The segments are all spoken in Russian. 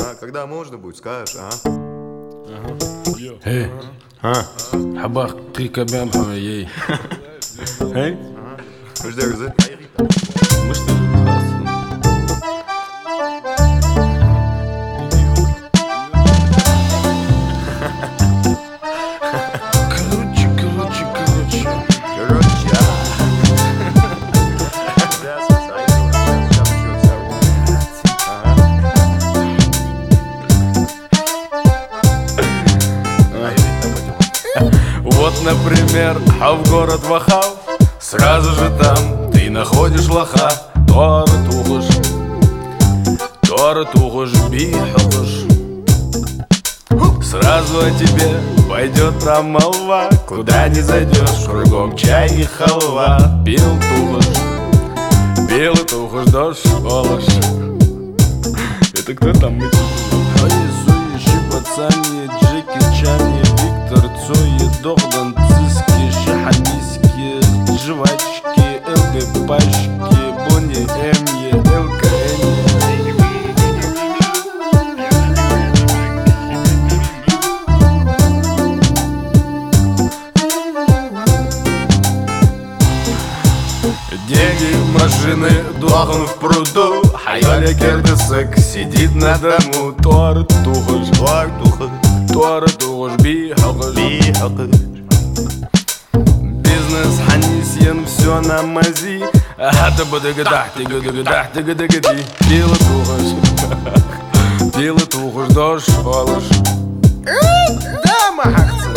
Когда можно будет, скажешь, Hey, حباك تريكا بيان محمد Hey, مش ده غزال مش خلاص. Короче. Вот, например, а в город Вахав, сразу же там ты находишь лоха. Торы тухуш, бихуш. Сразу о тебе пойдет там молва. Куда не зайдешь, кругом чай и халва. Пил тухуш, дождь, олыш. Это кто там? Сующий пацане, Джеки Чани, Виктор Цой, Догдан, Циски, Шахамиски, жвачки, ЛГ пачки, Бонни, Эмье, ЛКН. Деньги, машины, духан в пруду. Хайоля кердесек сидит на дому. Торы тухуш, бихуш. Бизнес ханисьен, все на мази. Хата будыгадах, тыгадыгадах. Пилы тухуш, дождь, олыш. Да, махаться.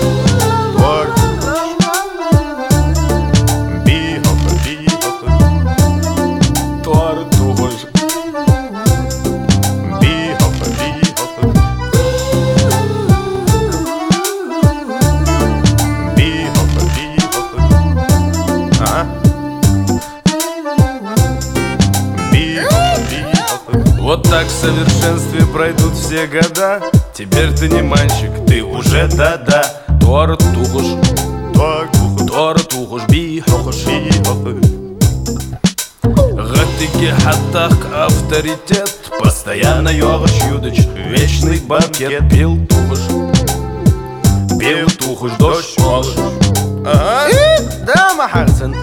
Вот так в совершенстве пройдут все года. Теперь ты не мальчик, ты уже да-да. Торы тухуш, бихуш. Гатыки хаттах авторитет. Постоянно йогаш юдыч, вечный банкет. Пил тухуш, дождь, олыш. Да, махарсен.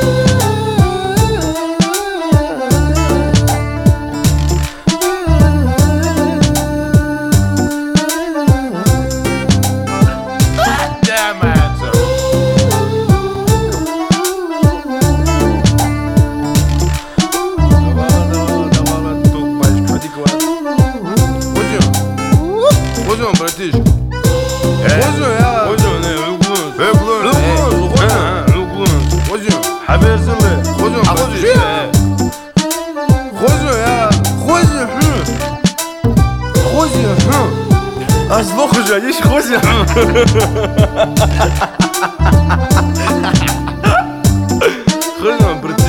Братиш, а сбоку же, они ж хози. Хози,